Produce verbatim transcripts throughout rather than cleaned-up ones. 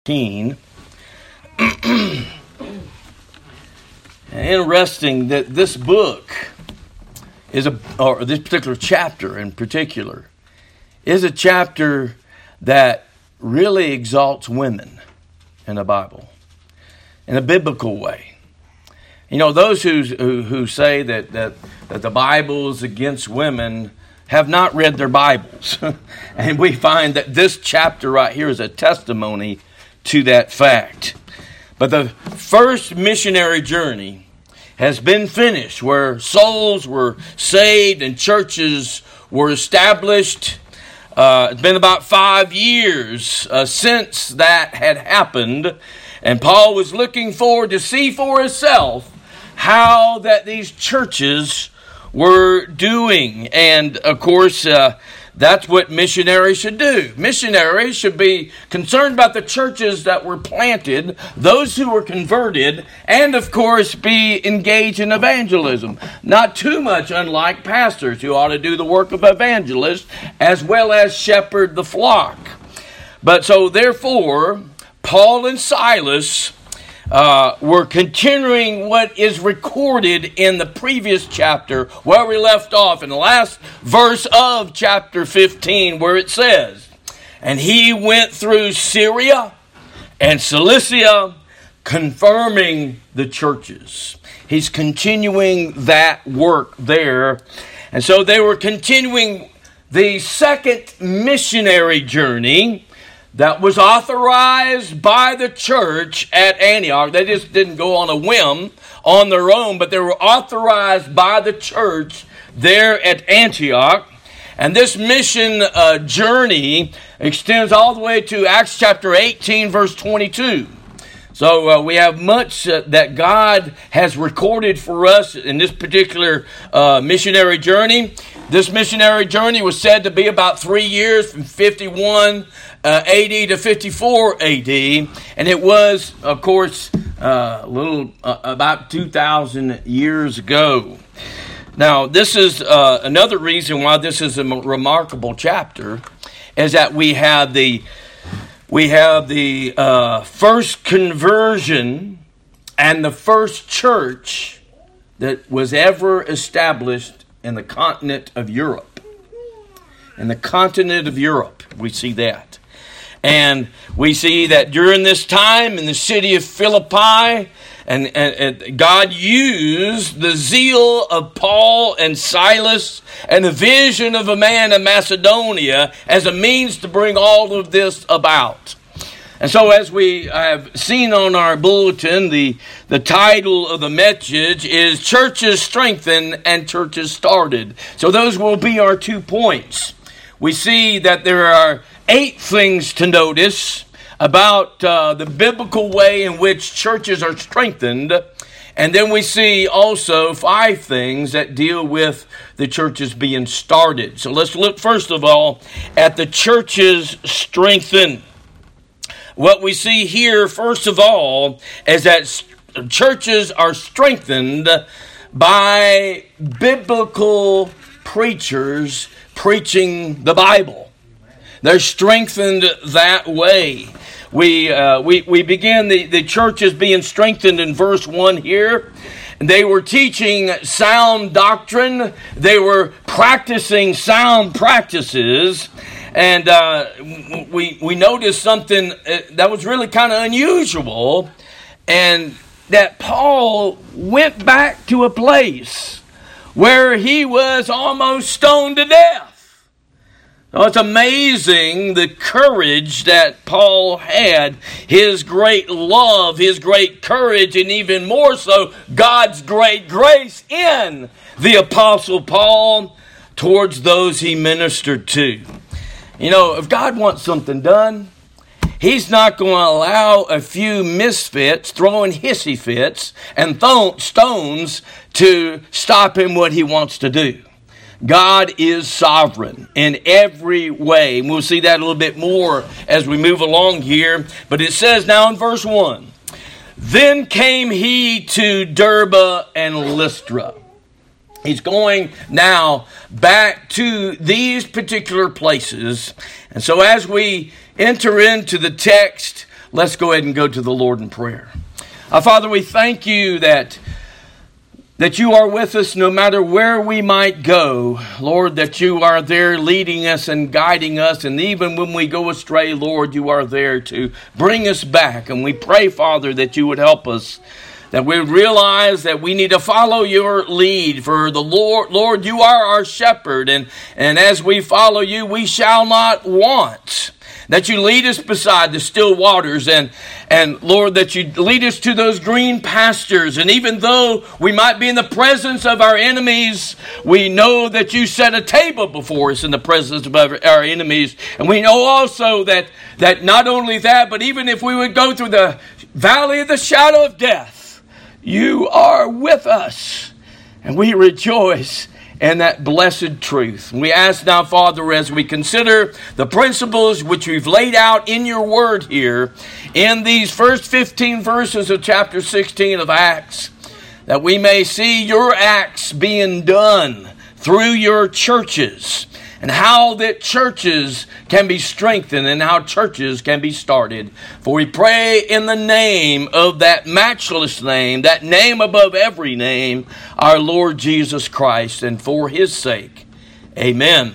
Interesting that this book is a, or this particular chapter in particular, is a chapter that really exalts women in the Bible in a biblical way. You know, those who who, who say that, that that the Bible is against women have not read their Bibles, and we find that this chapter right here is a testimony to that fact. But the first missionary journey has been finished, where souls were saved and churches were established. Uh, it's been about five years uh, since that had happened, and Paul was looking forward to see for himself how that these churches were doing. And of course, uh, that's what missionaries should do. Missionaries should be concerned about the churches that were planted, those who were converted, and of course be engaged in evangelism. Not too much unlike pastors, who ought to do the work of evangelists as well as shepherd the flock. But so therefore, Paul and Silas Uh, we're continuing what is recorded in the previous chapter, where we left off in the last verse of chapter fifteen, where it says, "And he went through Syria and Cilicia, confirming the churches." He's continuing that work there. And so they were continuing the second missionary journey that was authorized by the church at Antioch. They just didn't go on a whim on their own, but they were authorized by the church there at Antioch. And this mission uh, journey extends all the way to Acts chapter eighteen, verse twenty-two. So uh, we have much uh, that God has recorded for us in this particular uh, missionary journey. This missionary journey was said to be about three years, from fifty-one uh, A D to fifty-four A D, and it was, of course, uh, a little uh, about two thousand years ago. Now, this is uh, another reason why this is a remarkable chapter, is that we have the we have the uh, first conversion and the first church that was ever established in the continent of Europe. In the continent of Europe, we see that. And we see that during this time in the city of Philippi, and, and, and God used the zeal of Paul and Silas and the vision of a man in Macedonia as a means to bring all of this about. And so, as we have seen on our bulletin, the, the title of the message is Churches Strengthened and Churches Started. So those will be our two points. We see that there are eight things to notice about uh, the biblical way in which churches are strengthened. And then we see also five things that deal with the churches being started. So let's look first of all at the churches strengthened. What we see here, first of all, is that churches are strengthened by biblical preachers preaching the Bible. They're strengthened that way. We uh, we we begin the, the churches being strengthened in verse one here. They were teaching sound doctrine. They were practicing sound practices. And uh, we we noticed something that was really kind of unusual, and that Paul went back to a place where he was almost stoned to death. So it's amazing the courage that Paul had, his great love, his great courage, and even more so, God's great grace in the Apostle Paul towards those he ministered to. You know, if God wants something done, He's not going to allow a few misfits throwing hissy fits and th- stones to stop Him what He wants to do. God is sovereign in every way. And we'll see that a little bit more as we move along here. But it says now in verse one, "Then came he to Derbe and Lystra." He's going now back to these particular places. And so as we enter into the text, Let's go ahead and go to the Lord in prayer. Our Father, we thank you that that you are with us no matter where we might go. Lord, that you are there leading us and guiding us. And even when we go astray, Lord, you are there to bring us back. And we pray, Father, that you would help us, that we would realize that we need to follow your lead. For the Lord, Lord, you are our shepherd. And, and as we follow you, we shall not want. That you lead us beside the still waters, and, and Lord, that you lead us to those green pastures. And even though we might be in the presence of our enemies, we know that you set a table before us in the presence of our, our enemies. And we know also that, that not only that, but even if we would go through the valley of the shadow of death, you are with us. And we rejoice and that blessed truth. We ask now, Father, as we consider the principles which we've laid out in your word here, in these first fifteen verses of chapter sixteen of Acts, that we may see your acts being done through your churches, and how that churches can be strengthened and how churches can be started. For we pray in the name of that matchless name, that name above every name, our Lord Jesus Christ, and for his sake. Amen.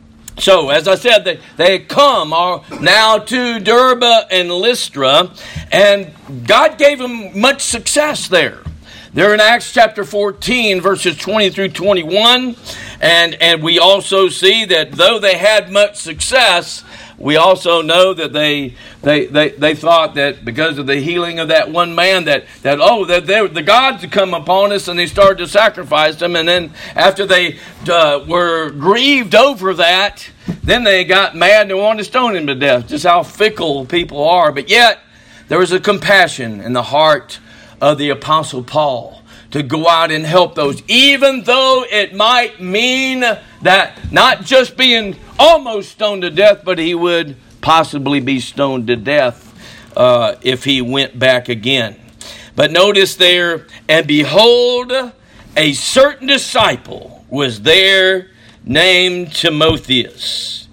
So, as I said, they, they come now to Derbe and Lystra, and God gave them much success there. They're in Acts chapter fourteen, verses twenty through twenty-one. And, and we also see that though they had much success, we also know that they they they, they thought that because of the healing of that one man, that, that oh, that they, the gods had come upon us, and they started to sacrifice them. And then after they uh, were grieved over that, then they got mad and they wanted to stone him to death. Just how fickle people are. But yet, there was a compassion in the heart of the Apostle Paul to go out and help those, even though it might mean that not just being almost stoned to death, but he would possibly be stoned to death uh, if he went back again. But notice there, and behold, a certain disciple was there named Timotheus.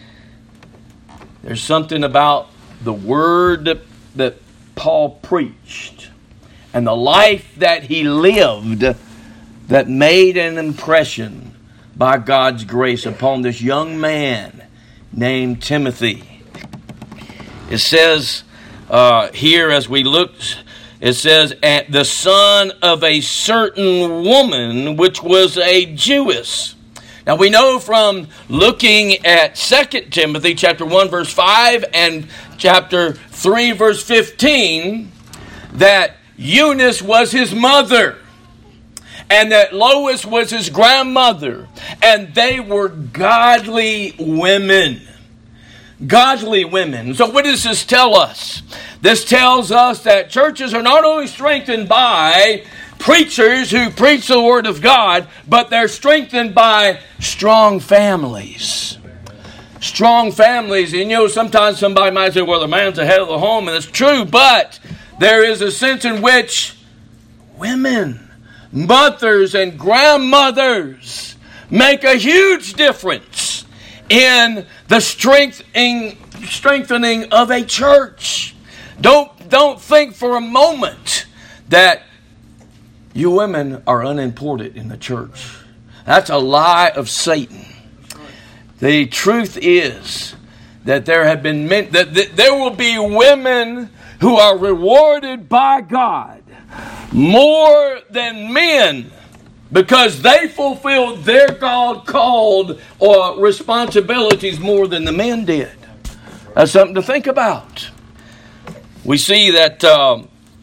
There's something about the word that Paul preached and the life that he lived that made an impression by God's grace upon this young man named Timothy. It says uh, here as we look, it says, "At the son of a certain woman, which was a Jewess." Now we know from looking at Second Timothy chapter one verse five and chapter three verse fifteen that Eunice was his mother, and that Lois was his grandmother, and they were godly women. Godly women. So what does this tell us? This tells us that churches are not only strengthened by preachers who preach the Word of God, but they're strengthened by strong families. Strong families. And you know, sometimes somebody might say, well, the man's the head of the home, and it's true, but there is a sense in which women, mothers, and grandmothers make a huge difference in the strengthening, strengthening of a church. Don't, don't think for a moment that you women are unimportant in the church. That's a lie of Satan. The truth is that there have been men, that, that there will be women who are rewarded by God more than men because they fulfilled their God-called or responsibilities more than the men did. That's something to think about. We see that uh,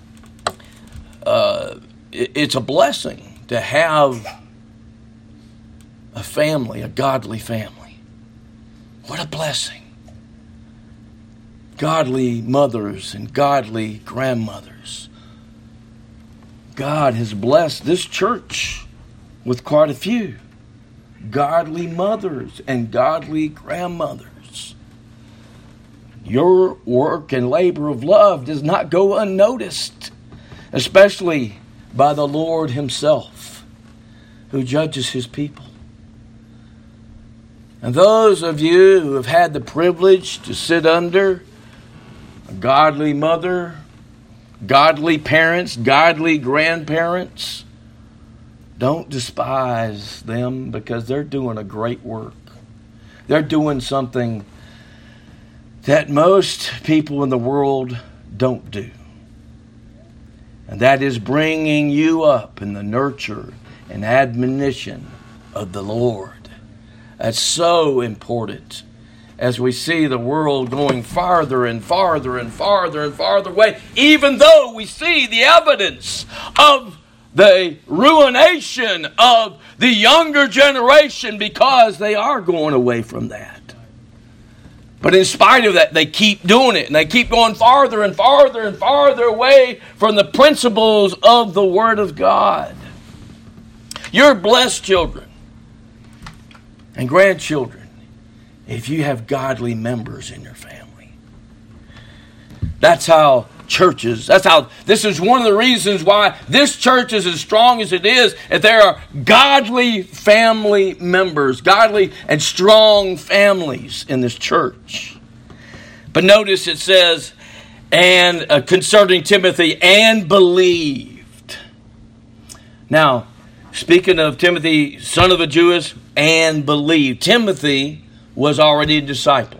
uh, it, it's a blessing to have a family, a godly family. What a blessing. Godly mothers and godly grandmothers. God has blessed this church with quite a few godly mothers and godly grandmothers. Your work and labor of love does not go unnoticed, especially by the Lord himself, who judges his people. And those of you who have had the privilege to sit under a godly mother, godly parents, godly grandparents. Don't despise them because they're doing a great work. They're doing something that most people in the world don't do. And that is bringing you up in the nurture and admonition of the Lord. That's so important as we see the world going farther and farther and farther and farther away, even though we see the evidence of the ruination of the younger generation because they are going away from that. But in spite of that, they keep doing it. And they keep going farther and farther and farther away from the principles of the Word of God. You're blessed children and grandchildren if you have godly members in your family. That's how churches, that's how, this is one of the reasons why this church is as strong as it is, if there are godly family members, godly and strong families in this church. But notice it says, and uh, concerning Timothy, and believed. Now, speaking of Timothy, son of a Jewess, and believed. Timothy was already a disciple.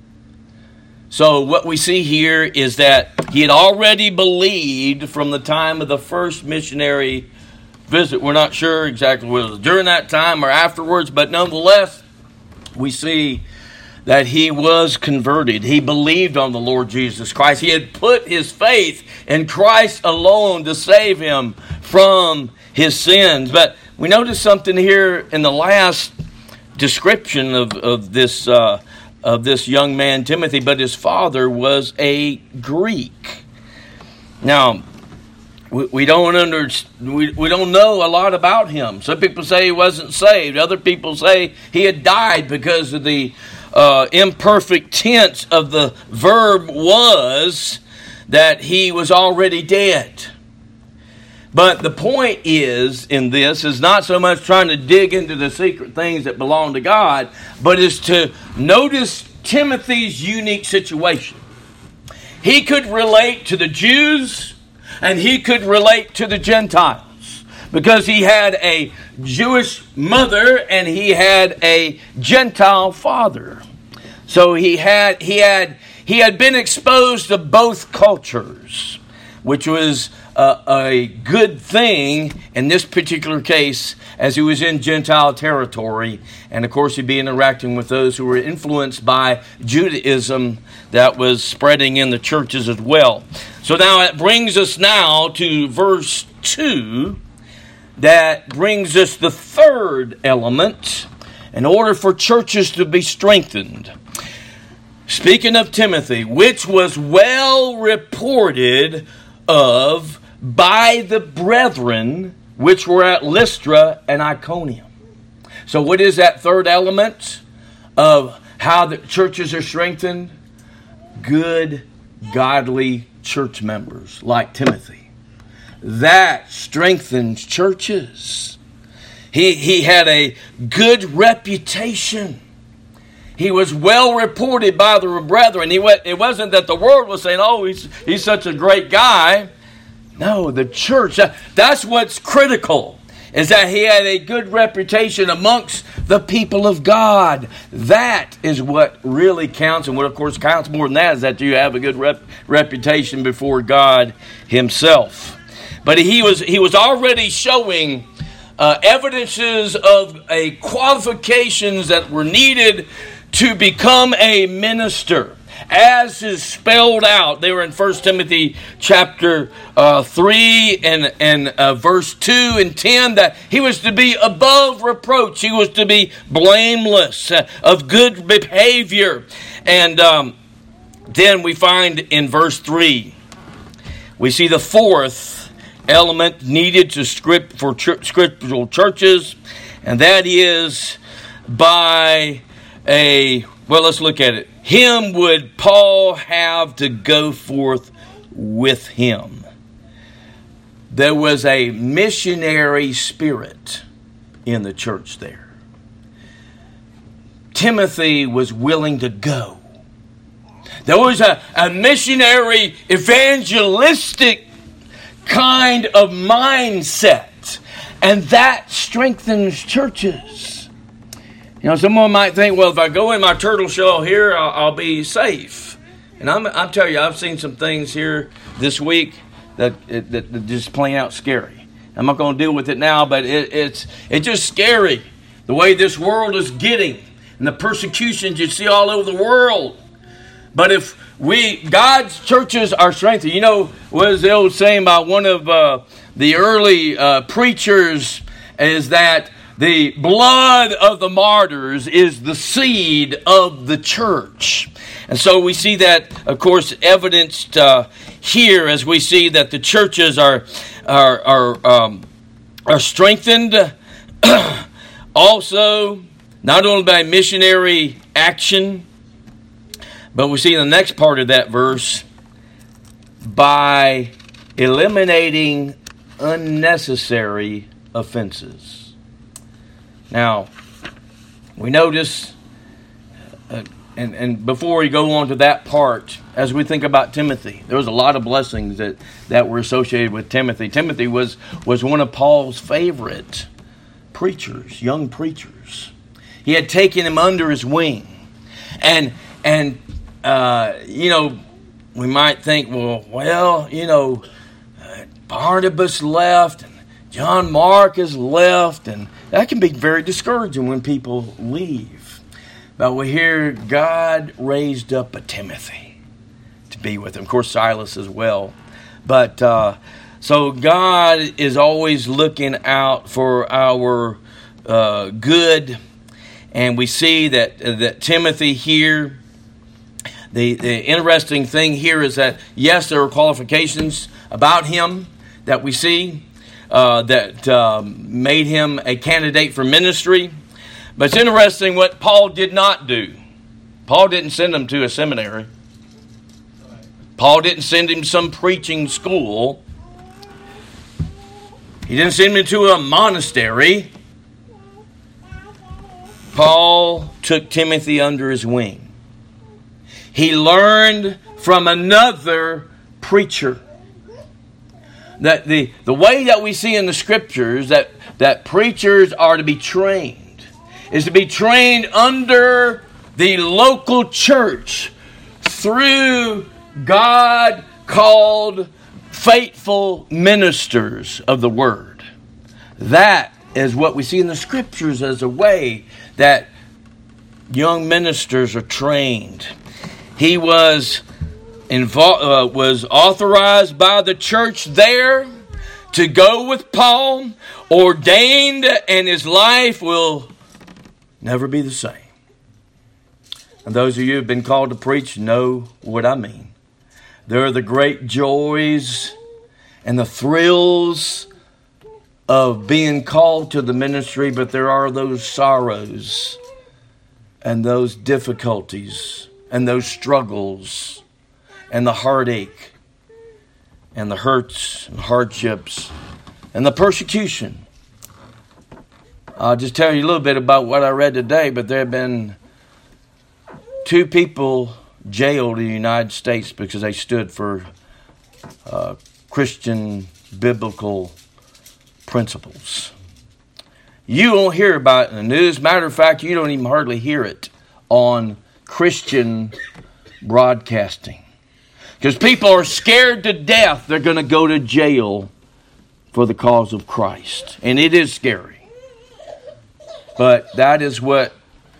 So what we see here is that he had already believed from the time of the first missionary visit. We're not sure exactly whether it was during that time or afterwards, but nonetheless, we see that he was converted. He believed on the Lord Jesus Christ. He had put his faith in Christ alone to save him from his sins. But we notice something here in the last description of, of this uh of this young man, Timothy, but his father was a Greek. Now, we, we don't under, we, we don't know a lot about him. Some people say he wasn't saved. Other people say he had died because of the uh, imperfect tense of the verb was that he was already dead. But the point is, in this, is not so much trying to dig into the secret things that belong to God, but is to notice Timothy's unique situation. He could relate to the Jews, and he could relate to the Gentiles, because he had a Jewish mother, and he had a Gentile father. So he had, he had, he had been exposed to both cultures, which was Uh, a good thing in this particular case as he was in Gentile territory. And of course he'd be interacting with those who were influenced by Judaism that was spreading in the churches as well. So now it brings us now to verse two. That brings us the third element in order for churches to be strengthened. Speaking of Timothy, which was well reported of by the brethren which were at Lystra and Iconium. So what is that third element of how the churches are strengthened? Good, godly church members like Timothy. That strengthens churches. He, he had a good reputation. He was well reported by the brethren. He, it wasn't that the world was saying, oh, he's, he's such a great guy. No, the church, that's what's critical, is that he had a good reputation amongst the people of God. That is what really counts. And what, of course, counts more than that is that you have a good rep, reputation before God himself. But he was, he was already showing uh, evidences of a qualifications that were needed to become a minister. As is spelled out, they were in First Timothy chapter uh, three and, and uh, verse two and ten, that he was to be above reproach. He was to be blameless, uh, of good behavior. And um, then we find in verse three, we see the fourth element needed to script for ch- scriptural churches, and that is by a, well, let's look at it. Him would Paul have to go forth with him. There was a missionary spirit in the church there. Timothy was willing to go. There was a, a missionary, evangelistic kind of mindset. And that strengthens churches. You know, someone might think, well, if I go in my turtle shell here, I'll, I'll be safe. And I'm, I'm telling you, I've seen some things here this week that, that, that just plain out scary. I'm not going to deal with it now, but it, it's it's just scary the way this world is getting and the persecutions you see all over the world. But if we, God's churches are strengthened. You know, what is the old saying about one of uh, the early uh, preachers is that the blood of the martyrs is the seed of the church. And so we see that, of course, evidenced uh, here as we see that the churches are are are, um, are strengthened. Also, not only by missionary action, but we see in the next part of that verse, by eliminating unnecessary offenses. Now, we notice, uh, and, and before we go on to that part, as we think about Timothy, there was a lot of blessings that, that were associated with Timothy. Timothy was, was one of Paul's favorite preachers, young preachers. He had taken him under his wing. And, and uh, you know, we might think, well, well, you know, uh, Barnabas left and John Mark has left, and that can be very discouraging when people leave. But we hear God raised up a Timothy to be with him. Of course, Silas as well. But uh, so God is always looking out for our uh, good. And we see that uh, that Timothy here, the, the interesting thing here is that, yes, there are qualifications about him that we see uh, that um, made him a candidate for ministry. But it's interesting what Paul did not do. Paul didn't send him to a seminary. Paul didn't send him to some preaching school. He didn't send him to a monastery. Paul took Timothy under his wing. He learned from another preacher. That the, the way that we see in the scriptures that, that preachers are to be trained is to be trained under the local church through God-called faithful ministers of the Word. That is what we see in the scriptures as a way that young ministers are trained. He was involved, uh, was authorized by the church there to go with Paul, ordained, and his life will never be the same. And those of you who have been called to preach know what I mean. There are the great joys and the thrills of being called to the ministry, but there are those sorrows and those difficulties and those struggles and the heartache and the hurts and hardships and the persecution. I'll just tell you a little bit about what I read today, but there have been two people jailed in the United States because they stood for uh, Christian biblical principles. You won't hear about it in the news. Matter of fact, you don't even hardly hear it on Christian broadcasting. Because people are scared to death they're going to go to jail for the cause of Christ. And it is scary. But that is what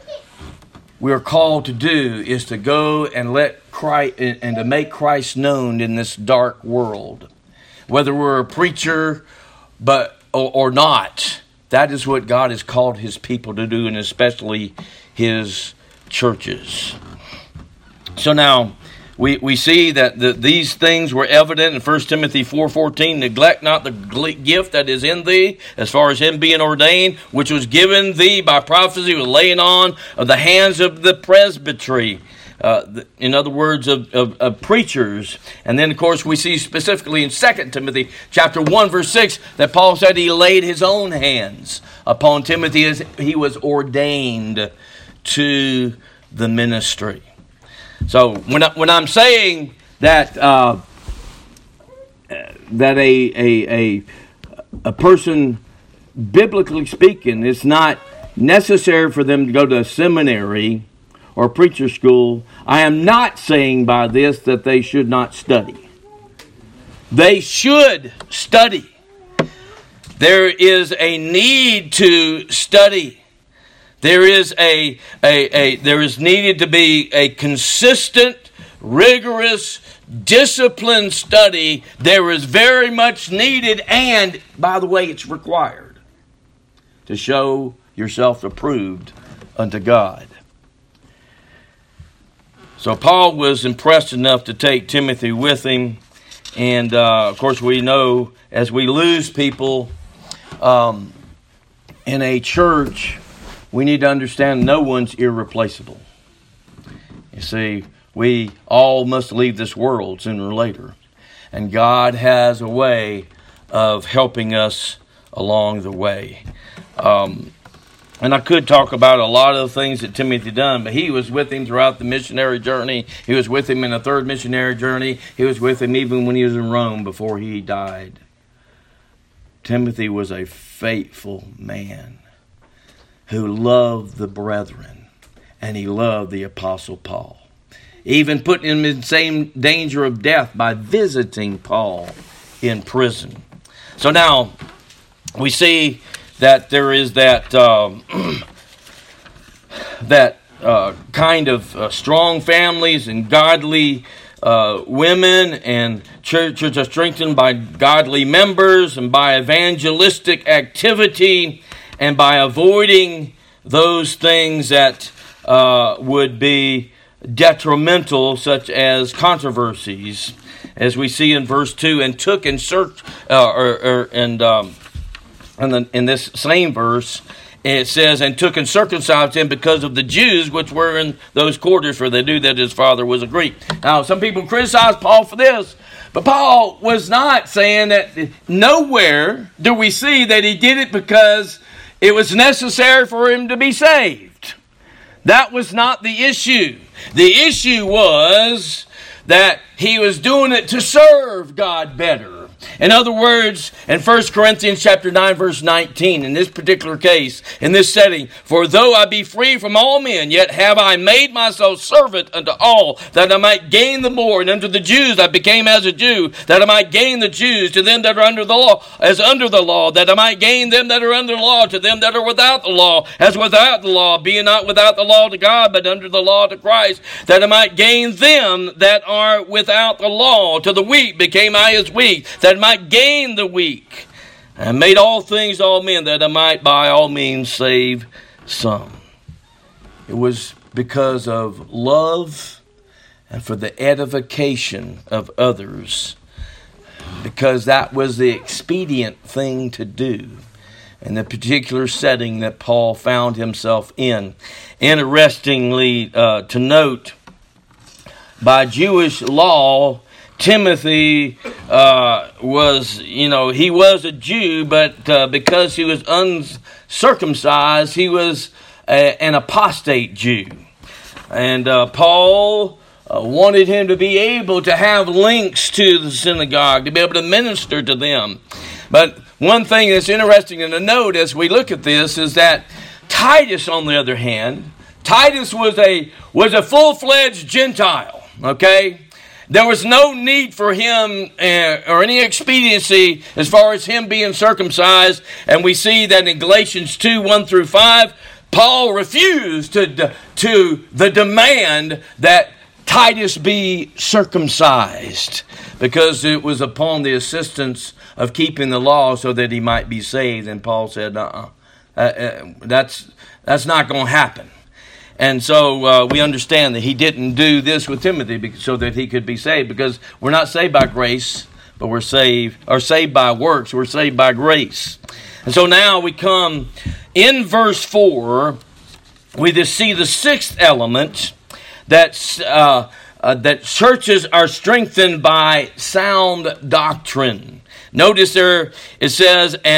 we're called to do, is to go and let Christ, and to make Christ known in this dark world. Whether we're a preacher but or, or not, that is what God has called His people to do, and especially His churches. So now, we, we see that the, these things were evident in First Timothy four fourteen. Neglect not the gift that is in thee, as far as him being ordained, which was given thee by prophecy with laying on of the hands of the presbytery. Uh, in other words, of, of, of preachers. And then, of course, we see specifically in Second Timothy chapter one, verse six, that Paul said he laid his own hands upon Timothy as he was ordained to the ministry. So when I, when I'm saying that uh, that a a a a person, biblically speaking, it's not necessary for them to go to a seminary or preacher school, I am not saying by this that they should not study. They should study. There is a need to study. There is a, a, a there is needed to be a consistent, rigorous, disciplined study. There is very much needed, and by the way, it's required to show yourself approved unto God. So Paul was impressed enough to take Timothy with him. And, uh, of course, we know as we lose people um, in a church, we need to understand no one's irreplaceable. You see, we all must leave this world sooner or later. And God has a way of helping us along the way. Um And I could talk about a lot of the things that Timothy done, but he was with him throughout the missionary journey. He was with him in the third missionary journey. He was with him even when he was in Rome before he died. Timothy was a faithful man who loved the brethren, and he loved the Apostle Paul. Even putting him in the same danger of death by visiting Paul in prison. So now we see that there is that um, that uh, kind of uh, strong families and godly uh, women, and churches are strengthened by godly members and by evangelistic activity and by avoiding those things that uh, would be detrimental, such as controversies, as we see in verse two, and took and searched uh, or, or and um, And then in this same verse, it says, and took and circumcised him because of the Jews which were in those quarters, for they knew that his father was a Greek. Now, some people criticize Paul for this, but Paul was not saying that. Nowhere do we see that he did it because it was necessary for him to be saved. That was not the issue. The issue was that he was doing it to serve God better. In other words, in First Corinthians chapter nine, verse nineteen, in this particular case, in this setting, for though I be free from all men, yet have I made myself servant unto all, that I might gain the more. And unto the Jews I became as a Jew, that I might gain the Jews. To them that are under the law, as under the law, that I might gain them that are under the law. To them that are without the law, as without the law, being not without the law to God, but under the law to Christ, that I might gain them that are without the law. To the weak became I as weak, that I might gain the weak, and made all things all men, that I might by all means save some. It was because of love and for the edification of others, because that was the expedient thing to do in the particular setting that Paul found himself in. Interestingly, uh, to note, by Jewish law, Timothy uh, was, you know, he was a Jew, but uh, because he was uncircumcised, he was a, an apostate Jew. And uh, Paul uh, wanted him to be able to have links to the synagogue, to be able to minister to them. But one thing that's interesting to note as we look at this is that Titus, on the other hand, Titus was a was a full-fledged Gentile, okay? There was no need for him uh, or any expediency as far as him being circumcised. And we see that in Galatians two, one through five, Paul refused to, to the demand that Titus be circumcised, because it was upon the assistance of keeping the law so that he might be saved. And Paul said, uh-uh, uh, uh, that's, that's not going to happen. And so uh, we understand that he didn't do this with Timothy so that he could be saved, because we're not saved by grace, but we're saved, or saved by works. We're saved by grace. And so now we come in verse four, we just see the sixth element, that uh, uh, that churches are strengthened by sound doctrine. Notice there it says, and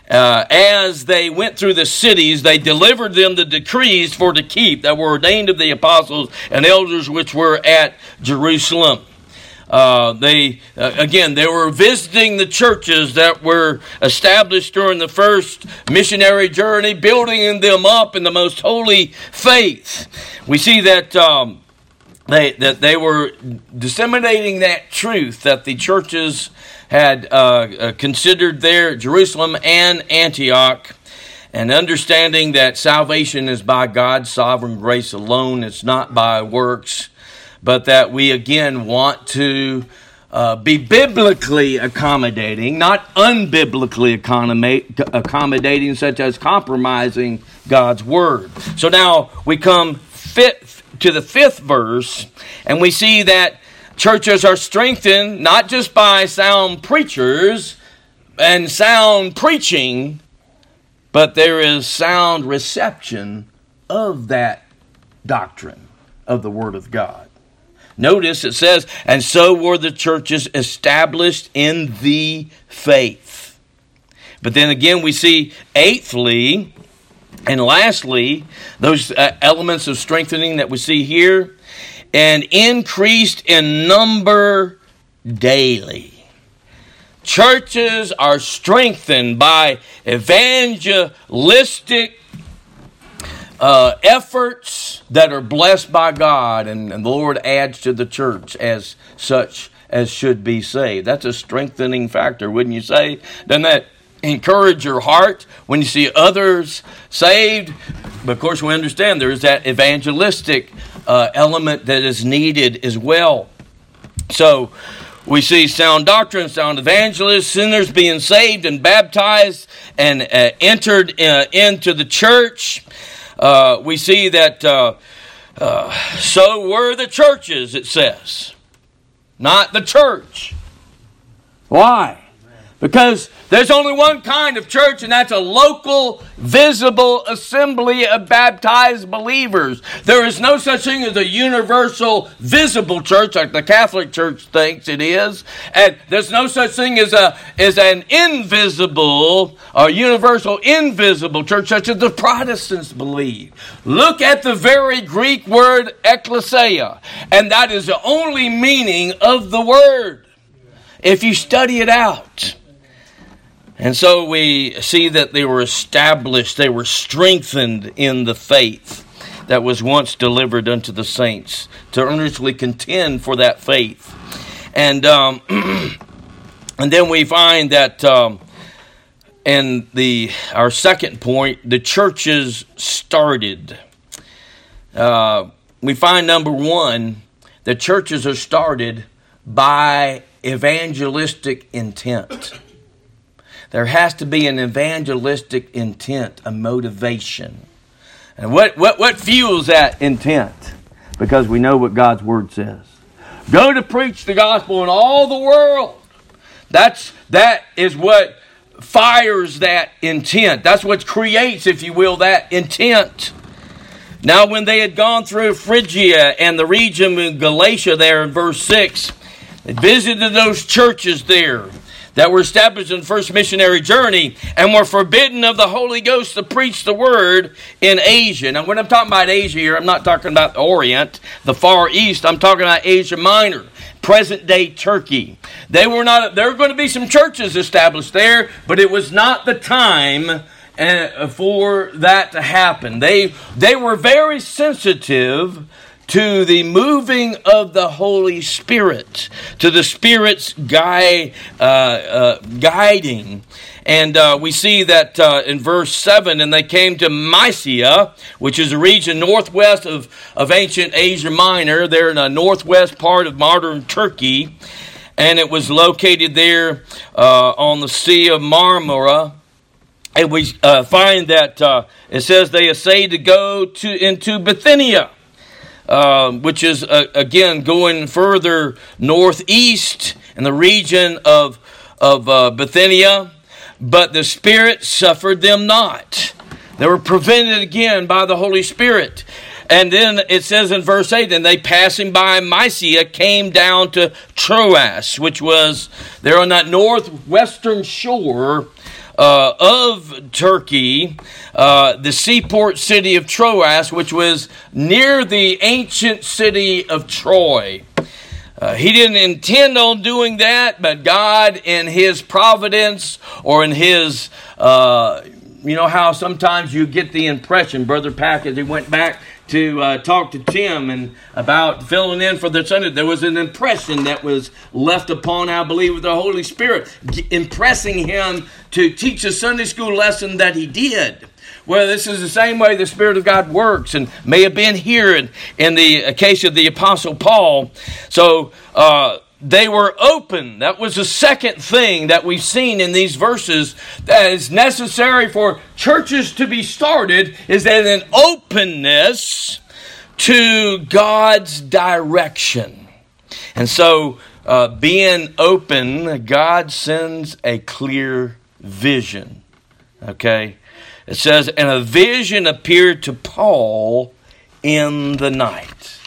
Uh, as they went through the cities, they delivered them the decrees for to keep that were ordained of the apostles and elders which were at Jerusalem. Uh, they uh, again, they were visiting the churches that were established during the first missionary journey, building them up in the most holy faith. We see that um, they that they were disseminating that truth that the churches had uh, uh, considered there at Jerusalem and Antioch, and understanding that salvation is by God's sovereign grace alone. It's not by works. But that we again want to uh, be biblically accommodating, not unbiblically accommodating, such as compromising God's word. So now we come fifth, to the fifth verse, and we see that churches are strengthened not just by sound preachers and sound preaching, but there is sound reception of that doctrine of the Word of God. Notice it says, and so were the churches established in the faith. But then again, we see eighthly and lastly, those uh, elements of strengthening that we see here, and increased in number daily. Churches are strengthened by evangelistic Uh, efforts that are blessed by God, and, and the Lord adds to the church as such as should be saved. That's a strengthening factor, wouldn't you say? Doesn't that encourage your heart when you see others saved? But of course, we understand there is that evangelistic uh, element that is needed as well. So we see sound doctrine, sound evangelists, sinners being saved and baptized and uh, entered uh, into the church. Uh, we see that uh, uh, so were the churches, it says. Not the church. Why? Because there's only one kind of church, and that's a local, visible assembly of baptized believers. There is no such thing as a universal, visible church like the Catholic Church thinks it is. And there's no such thing as a as an invisible or universal invisible church such as the Protestants believe. Look at the very Greek word ekklesia, and that is the only meaning of the word if you study it out. And so we see that they were established, they were strengthened in the faith that was once delivered unto the saints, to earnestly contend for that faith. And um, and then we find that um, in the our second point, the churches started. Uh, we find number one, the churches are started by evangelistic intent. There has to be an evangelistic intent, a motivation. And what, what, what fuels that intent? Because we know what God's Word says. Go to preach the gospel in all the world. That's, that is what fires that intent. That's what creates, if you will, that intent. Now when they had gone through Phrygia and the region of Galatia there in verse six, they visited those churches there that were established in the first missionary journey and were forbidden of the Holy Ghost to preach the word in Asia. Now, when I'm talking about Asia here, I'm not talking about the Orient, the Far East. I'm talking about Asia Minor, present-day Turkey. They were not. There were going to be some churches established there, but it was not the time uh, for that to happen. They they were very sensitive to the moving of the Holy Spirit, to the Spirit's guide, uh, uh, guiding. And uh, we see that uh, in verse seven, and they came to Mysia, which is a region northwest of, of ancient Asia Minor. They're in the northwest part of modern Turkey, and it was located there uh, on the Sea of Marmara. And we uh, find that uh, it says they essayed to go to into Bithynia, Uh, which is, uh, again, going further northeast in the region of, of uh, Bithynia. But the Spirit suffered them not. They were prevented again by the Holy Spirit. And then it says in verse eight, and they passing by Mysia came down to Troas, which was there on that northwestern shore uh, of Turkey, uh, the seaport city of Troas, which was near the ancient city of Troy. Uh, he didn't intend on doing that, but God in His providence or in His, uh, you know how sometimes you get the impression, Brother Pack, as he went back to uh, talk to Tim and about filling in for the Sunday, there was an impression that was left upon, I believe, the Holy Spirit, impressing him to teach a Sunday school lesson that he did. Well, this is the same way the Spirit of God works, and may have been here in, in the case of the Apostle Paul. So uh, they were open. That was the second thing that we've seen in these verses that is necessary for churches to be started, is that an openness to God's direction. And so uh, being open, God sends a clear vision. Okay? It says, and a vision appeared to Paul in the night.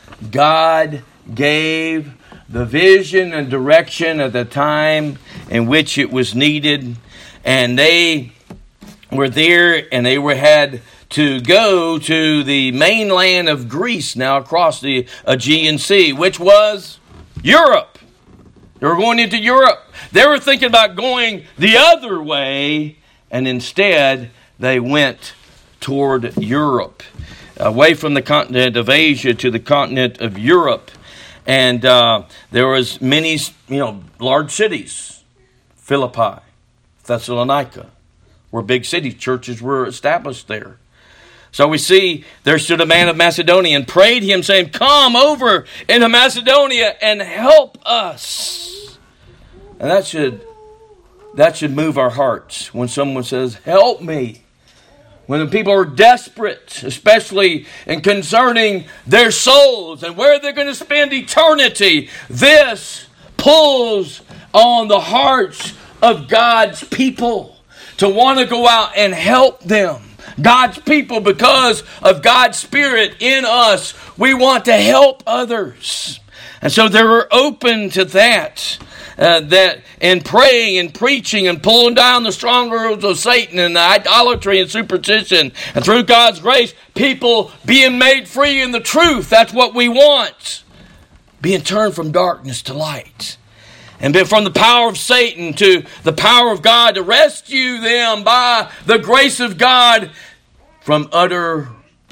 God gave the vision and direction at the time in which it was needed. And they were there, and they were had to go to the mainland of Greece, now across the Aegean Sea, which was Europe. They were going into Europe. They were thinking about going the other way, and instead they went toward Europe, away from the continent of Asia to the continent of Europe. And uh, there was many, you know, large cities. Philippi, Thessalonica were big cities. Churches were established there. So we see there stood a man of Macedonia and prayed him, saying, come over into Macedonia and help us. And that should, that should move our hearts when someone says, help me. When the people are desperate, especially in concerning their souls and where they're going to spend eternity, this pulls on the hearts of God's people to want to go out and help them. God's people, because of God's Spirit in us, we want to help others. And so they were open to that. Uh, that in praying and preaching and pulling down the strongholds of Satan and the idolatry and superstition, and through God's grace, people being made free in the truth. That's what we want. Being turned from darkness to light. And from the power of Satan to the power of God to rescue them by the grace of God from utter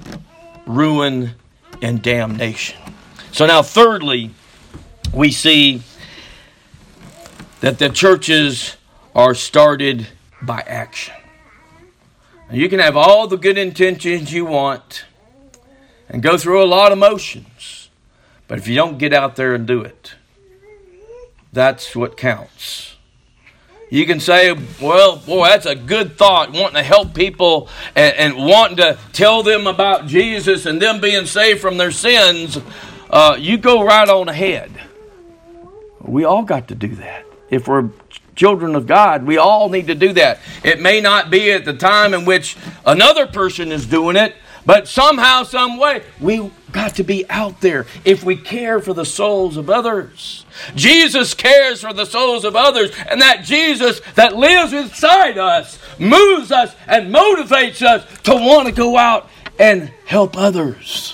ruin and damnation. So now thirdly, we see that the churches are started by action. You can have all the good intentions you want and go through a lot of motions, but if you don't get out there and do it, that's what counts. You can say, well, boy, that's a good thought, wanting to help people and, and wanting to tell them about Jesus and them being saved from their sins. Uh, you go right on ahead. We all got to do that. If we're children of God, we all need to do that. It may not be at the time in which another person is doing it, but somehow, some way, we got to be out there if we care for the souls of others. Jesus cares for the souls of others, and that Jesus that lives inside us moves us and motivates us to want to go out and help others.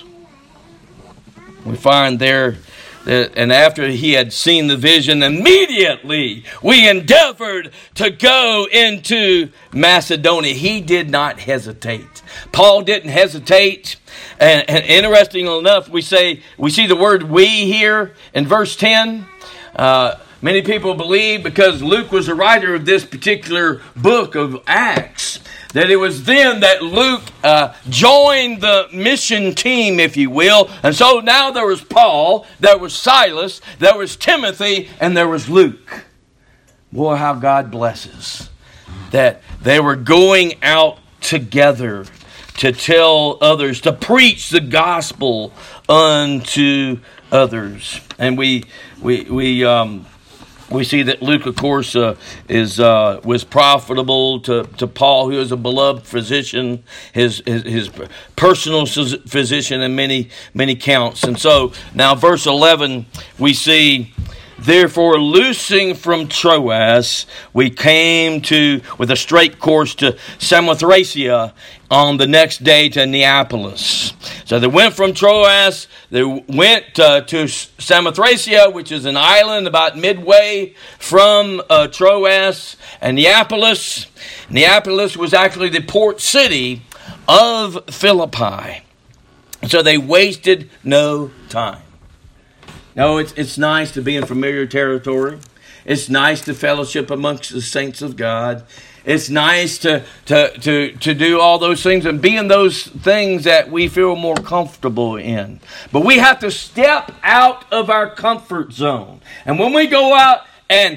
We find there, and after he had seen the vision, immediately we endeavored to go into Macedonia. He did not hesitate. Paul didn't hesitate. And, and interesting enough, we say we see the word we here in verse ten. Uh, many people believe, because Luke was the writer of this particular book of Acts, that it was then that Luke uh, joined the mission team, if you will. And so now there was Paul, there was Silas, there was Timothy, and there was Luke. Boy, how God blesses that they were going out together to tell others, to preach the gospel unto others. And we we we um We see that Luke, of course, uh, is uh, was profitable to, to Paul, who is a beloved physician, his, his his personal physician in many many counts. And so now, verse eleven, we see Therefore, loosing from Troas, we came to with a straight course to Samothracia on the next day to Neapolis. So they went from Troas, they went uh, to Samothracia, which is an island about midway from uh, Troas and Neapolis. Neapolis was actually the port city of Philippi. So they wasted no time. No, it's it's nice to be in familiar territory. It's nice to fellowship amongst the saints of God. It's nice to to to to do all those things and be in those things that we feel more comfortable in. But we have to step out of our comfort zone. And when we go out and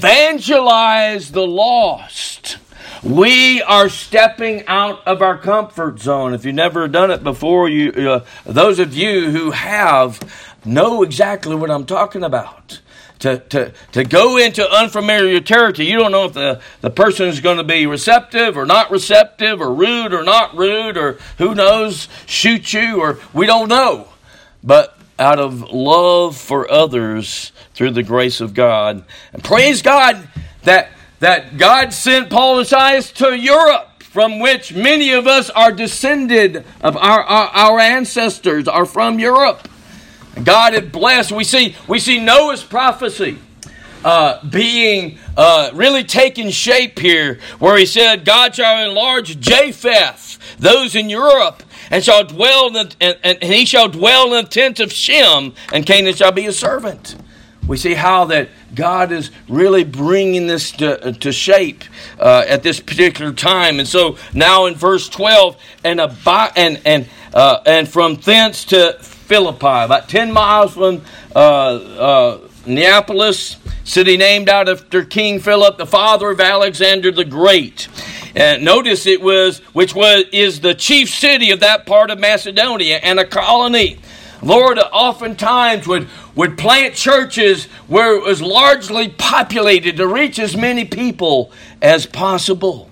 evangelize the lost, we are stepping out of our comfort zone. If you've never done it before, you uh, those of you who have know exactly what I'm talking about. To, to, to go into unfamiliar territory, you don't know if the, the person is going to be receptive or not receptive, or rude or not rude, or who knows, shoot you, or we don't know. But out of love for others through the grace of God, and praise God that that God sent Paul and Silas to Europe, from which many of us are descended of our, our, our ancestors are from Europe. God had blessed. We see we see Noah's prophecy uh, being uh, really taking shape here, where he said, God shall enlarge Japheth, those in Europe, and shall dwell in the, and, and he shall dwell in the tent of Shem, and Canaan shall be a servant. We see how that God is really bringing this to, to shape uh, at this particular time. And so now in verse twelve, and abi- and and uh, and from thence to Philippi, about ten miles from uh, uh, Neapolis, city named out after King Philip, the father of Alexander the Great. And notice it was, which was is the chief city of that part of Macedonia and a colony. Lord oftentimes would, would plant churches where it was largely populated to reach as many people as possible.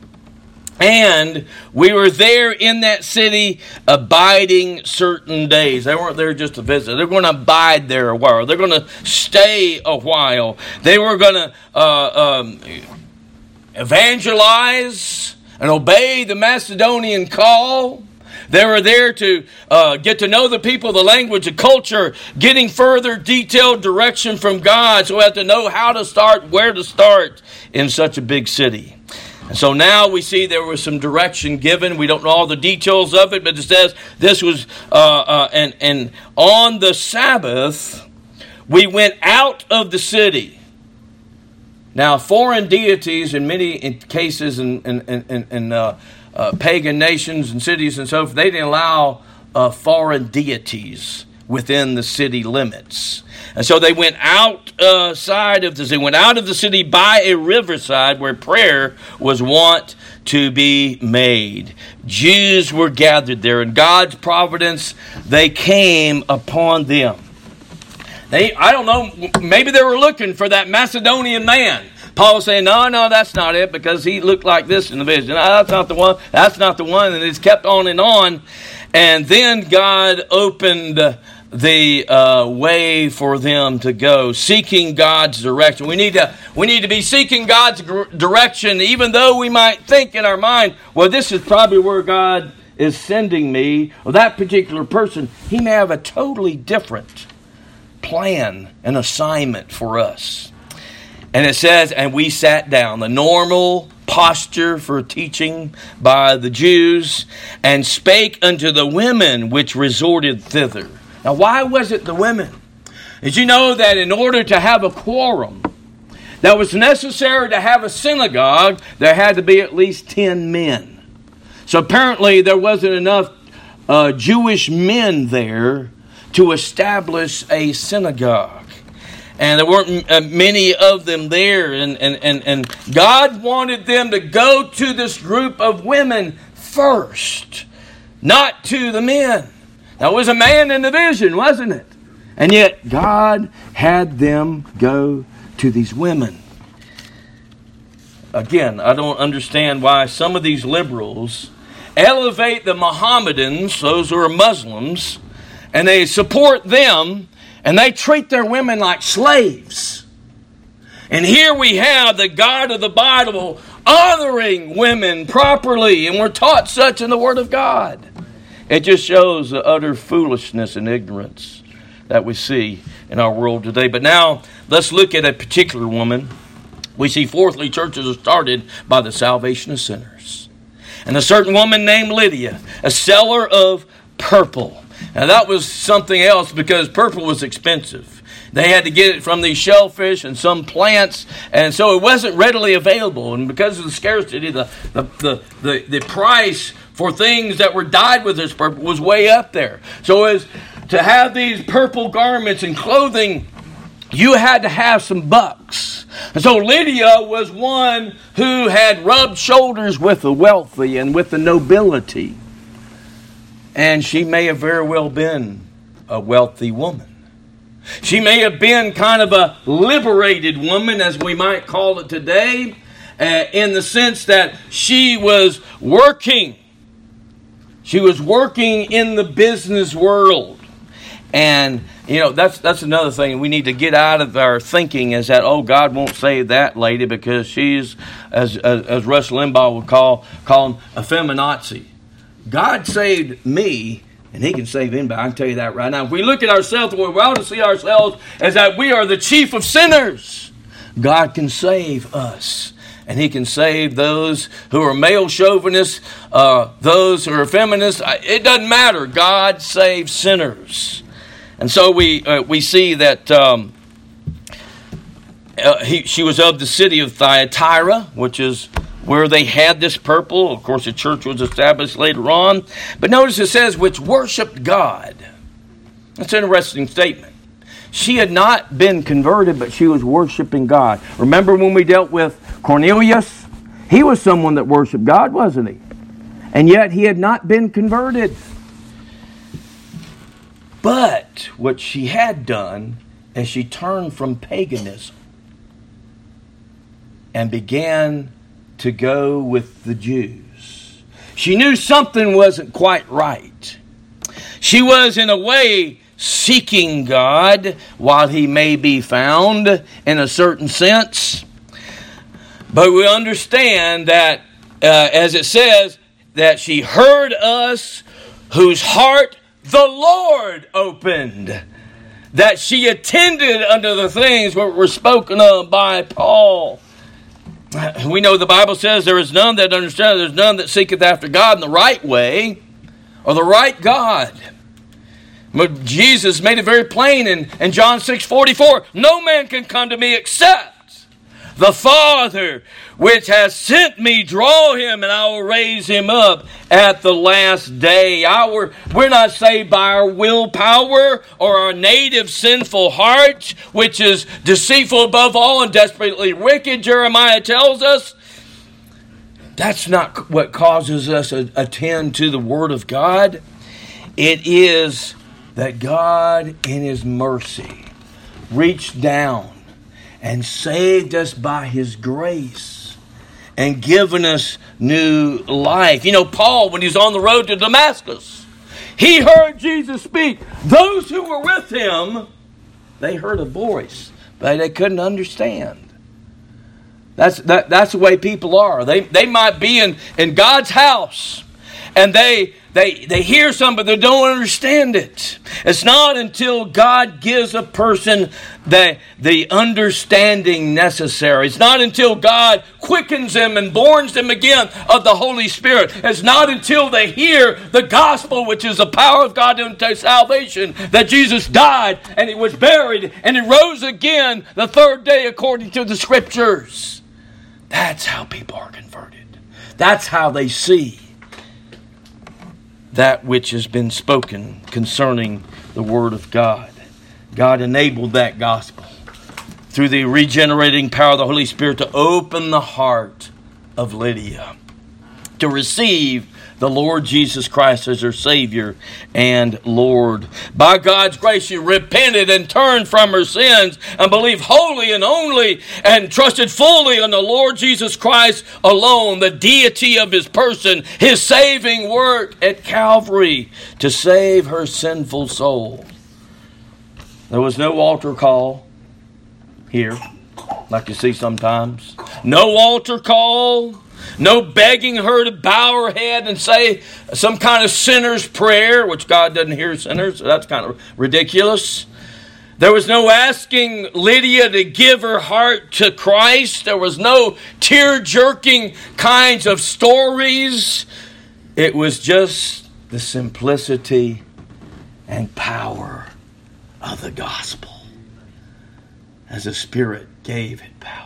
And we were there in that city abiding certain days. They weren't there just to visit. They're going to abide there a while. They're going to stay a while. They were going to uh, um, evangelize and obey the Macedonian call. They were there to uh, get to know the people, the language, the culture, getting further detailed direction from God, so we have to know how to start, where to start in such a big city. And so now we see there was some direction given. We don't know all the details of it, but it says this was, uh, uh, and, and on the Sabbath, we went out of the city. Now, foreign deities in many cases in, in, in, in uh, uh, pagan nations and cities and so forth, they didn't allow uh, foreign deities within the city limits. And so they went outside of the they went out of the city by a riverside where prayer was wont to be made. Jews were gathered there, in God's providence they came upon them. They I don't know, maybe they were looking for that Macedonian man. Paul saying, no, no, that's not it, because he looked like this in the vision. No, that's not the one. That's not the one. And it's kept on and on. And then God opened the uh, way for them to go, seeking God's direction. We need to we need to be seeking God's direction, even though we might think in our mind, well, this is probably where God is sending me, or that particular person. He may have a totally different plan and assignment for us. And it says, and we sat down, the normal posture for teaching by the Jews, and spake unto the women which resorted thither. Now, why was it the women? Did you know that in order to have a quorum that was necessary to have a synagogue, there had to be at least ten men. So apparently there wasn't enough uh, Jewish men there to establish a synagogue. And there weren't uh, many of them there. And, and, and, and God wanted them to go to this group of women first, not to the men. Now, it was a man in the vision, wasn't it? And yet, God had them go to these women. Again, I don't understand why some of these liberals elevate the Mohammedans, those who are Muslims, and they support them, and they treat their women like slaves. And here we have the God of the Bible honoring women properly, and we're taught such in the Word of God. It just shows the utter foolishness and ignorance that we see in our world today. But now, let's look at a particular woman. We see, fourthly, churches are started by the salvation of sinners. And a certain woman named Lydia, a seller of purple. Now, that was something else because purple was expensive. They had to get it from these shellfish and some plants, and so it wasn't readily available. And because of the scarcity, the the the, the, the price for things that were dyed with this purple was way up there. So as to have these purple garments and clothing, you had to have some bucks. And so Lydia was one who had rubbed shoulders with the wealthy and with the nobility. And she may have very well been a wealthy woman. She may have been kind of a liberated woman, as we might call it today, uh, in the sense that she was working. She was working in the business world. And, you know, that's that's another thing we need to get out of our thinking is that, oh, God won't save that lady because she's, as as, as Rush Limbaugh would call, call him, a feminazi. God saved me, and He can save anybody. I can tell you that right now. If we look at ourselves, we ought to see ourselves as that we are the chief of sinners. God can save us. And He can save those who are male chauvinists, uh, those who are feminists. It doesn't matter. God saves sinners. And so we uh, we see that um, uh, he, she was of the city of Thyatira, which is where they had this purple. Of course, the church was established later on. But notice it says, which worshiped God. That's an interesting statement. She had not been converted, but she was worshiping God. Remember when we dealt with Cornelius? He was someone that worshiped God, wasn't he? And yet he had not been converted. But what she had done is she turned from paganism and began to go with the Jews. She knew something wasn't quite right. She was, in a way, seeking God while He may be found in a certain sense. But we understand that, uh, as it says, that she heard us whose heart the Lord opened. That she attended unto the things that were spoken of by Paul. We know the Bible says there is none that understandeth, there's none that seeketh after God in the right way, or the right God. But Jesus made it very plain in, in John six forty-four, no man can come to me except the Father which has sent me draw him, and I will raise him up at the last day. Our, we're not saved by our willpower or our native sinful heart, which is deceitful above all and desperately wicked, Jeremiah tells us. That's not what causes us to attend to the Word of God. It is that God, in His mercy, reached down and saved us by His grace and given us new life. You know, Paul, when he was on the road to Damascus, he heard Jesus speak. Those who were with him, they heard a voice, but they couldn't understand. That's that, that's the way people are. They they might be in, in God's house, and they They they hear something, but they don't understand it. It's not until God gives a person the, the understanding necessary. It's not until God quickens them and borns them again of the Holy Spirit. It's not until they hear the gospel, which is the power of God unto salvation, that Jesus died and He was buried and He rose again the third day according to the Scriptures. That's how people are converted. That's how they see that which has been spoken concerning the Word of God. God enabled that gospel through the regenerating power of the Holy Spirit to open the heart of Lydia to receive the Lord Jesus Christ as her Savior and Lord. By God's grace, she repented and turned from her sins and believed wholly and only and trusted fully on the Lord Jesus Christ alone, the deity of His person, His saving work at Calvary to save her sinful soul. There was no altar call here. like you see sometimes. No altar call. No begging her to bow her head and say some kind of sinner's prayer, which God doesn't hear sinners, so that's kind of ridiculous. There was no asking Lydia to give her heart to Christ. There was no tear-jerking kinds of stories. It was just the simplicity and power of the gospel as the Spirit gave it power.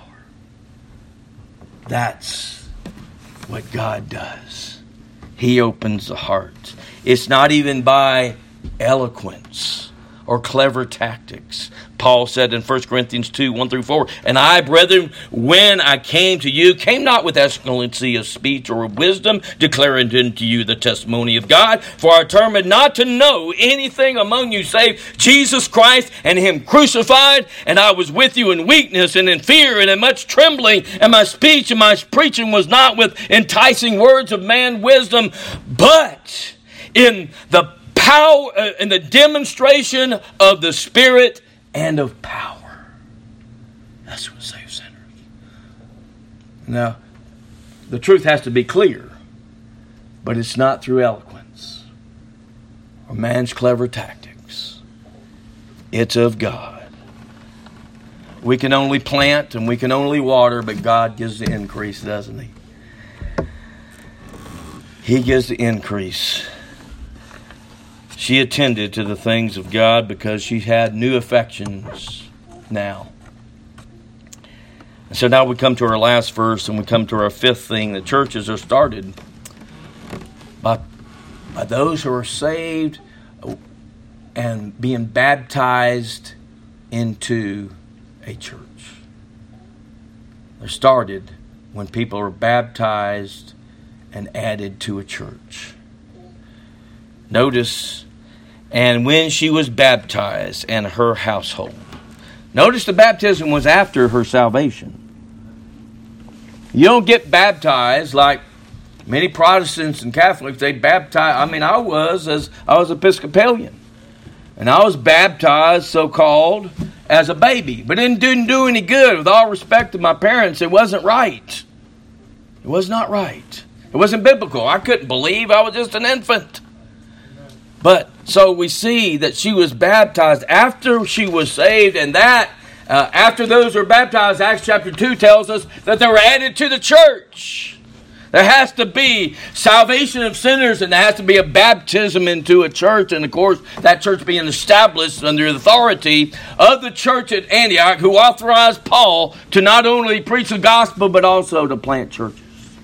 That's what God does. He opens the heart. It's not even by eloquence or clever tactics. Paul said in First Corinthians two, one through four, "And I, brethren, when I came to you, came not with excellency of speech or of wisdom, declaring unto you the testimony of God. For I determined not to know anything among you save Jesus Christ and Him crucified. And I was with you in weakness and in fear and in much trembling. And my speech and my preaching was not with enticing words of man wisdom, but in the power, uh, in the demonstration of the Spirit and of power." That's what saves sinners. Now, the truth has to be clear, but it's not through eloquence or man's clever tactics. It's of God. We can only plant and we can only water, but God gives the increase, doesn't He? He gives the increase. She attended to the things of God because she had new affections now. And so now we come to our last verse and we come to our fifth thing. The churches are started by, by those who are saved and being baptized into a church. They're started when people are baptized and added to a church. Notice, "And when she was baptized and her household." Notice the baptism was after her salvation. You don't get baptized like many Protestants and Catholics. They baptize. I mean, I was as I was Episcopalian, and I was baptized, so-called, as a baby, but it didn't do any good. With all respect to my parents, it wasn't right. It was not right. It wasn't biblical. I couldn't believe I was just an infant. But so we see that she was baptized after she was saved, and that uh, after those were baptized, Acts chapter two tells us that they were added to the church. There has to be salvation of sinners, and there has to be a baptism into a church, and of course that church being established under the authority of the church at Antioch, who authorized Paul to not only preach the gospel but also to plant churches.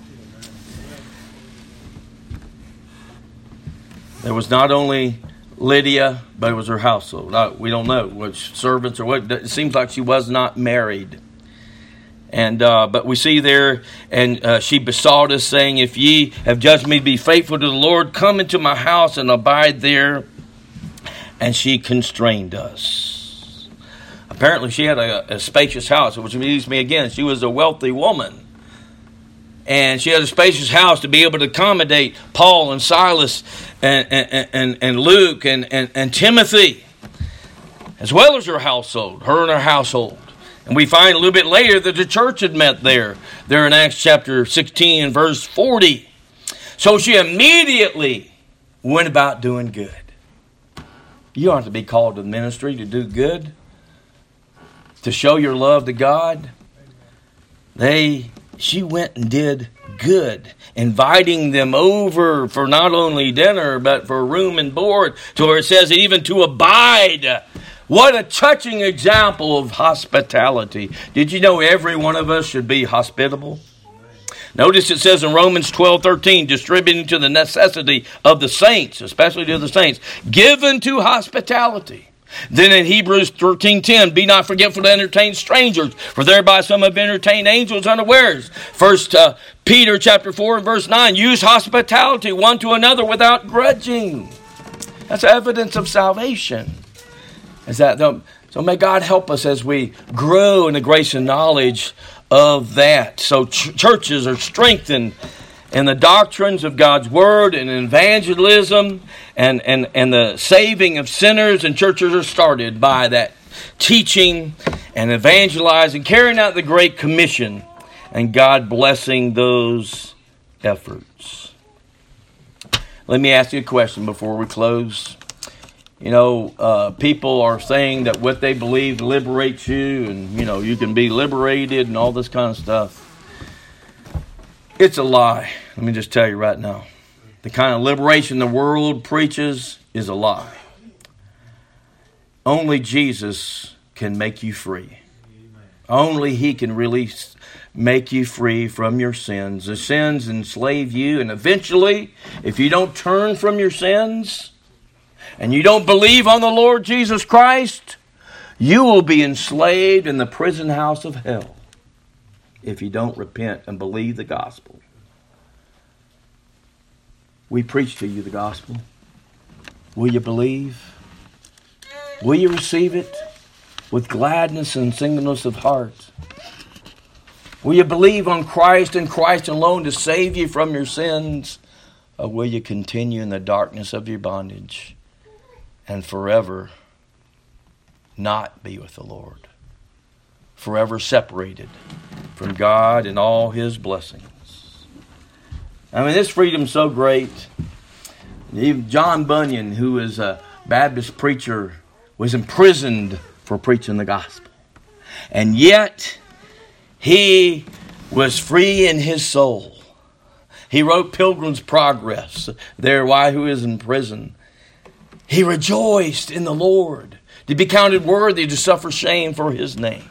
There was not only Lydia, but it was her household. No, we don't know which servants or what. It seems like she was not married. And uh, but we see there, and uh, she besought us, saying, "If ye have judged me to be faithful to the Lord, come into my house and abide there." And she constrained us. Apparently, she had a, a spacious house, which leads me again. She was a wealthy woman. And she had a spacious house to be able to accommodate Paul and Silas and, and, and, and Luke and, and, and Timothy, as well as her household, her and her household. And we find a little bit later that the church had met there, there in Acts chapter sixteen and verse forty. So she immediately went about doing good. You aren't to be called to the ministry to do good, to show your love to God. They... She went and did good, inviting them over for not only dinner, but for room and board, to where it says even to abide. What a touching example of hospitality. Did you know every one of us should be hospitable? Notice it says in Romans twelve thirteen, distributing to the necessity of the saints, especially to the saints, given to hospitality. Then in Hebrews thirteen ten, be not forgetful to entertain strangers, for thereby some have entertained angels unawares. First uh, Peter chapter four and verse nine, use hospitality one to another without grudging. That's evidence of salvation. Is that so? May God help us as we grow in the grace and knowledge of that. So ch- churches are strengthened in the doctrines of God's Word and evangelism and, and, and the saving of sinners, and churches are started by that teaching and evangelizing, carrying out the Great Commission, and God blessing those efforts. Let me ask you a question before we close. You know, uh, people are saying that what they believe liberates you, and, you know, you can be liberated and all this kind of stuff. It's a lie. Let me just tell you right now. The kind of liberation the world preaches is a lie. Only Jesus can make you free. Only He can release, make you free from your sins. The sins enslave you, and eventually, if you don't turn from your sins, and you don't believe on the Lord Jesus Christ, you will be enslaved in the prison house of hell if you don't repent and believe the gospel. We preach to you the gospel. Will you believe? Will you receive it with gladness and singleness of heart? Will you believe on Christ and Christ alone to save you from your sins? Or will you continue in the darkness of your bondage and forever not be with the Lord? Forever separated from God and all His blessings. I mean, this freedom's so great. Even John Bunyan, who is a Baptist preacher, was imprisoned for preaching the gospel. And yet, he was free in his soul. He wrote Pilgrim's Progress there while he was in prison. He rejoiced in the Lord to be counted worthy to suffer shame for His name.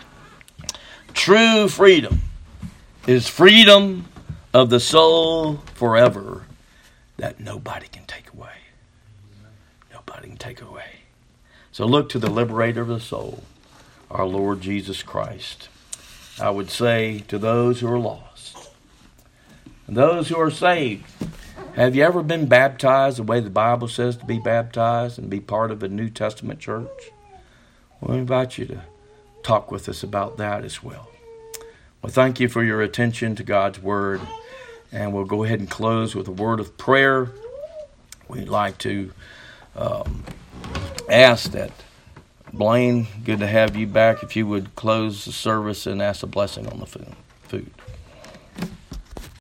True freedom is freedom of the soul forever that nobody can take away. Nobody can take away. So look to the liberator of the soul, our Lord Jesus Christ. I would say to those who are lost, and those who are saved, have you ever been baptized the way the Bible says to be baptized and be part of a New Testament church? Well, I invite you to talk with us about that as well. Well, thank you for your attention to God's Word. And we'll go ahead and close with a word of prayer. We'd like to um, ask that, Blaine, good to have you back, if you would close the service and ask a blessing on the food.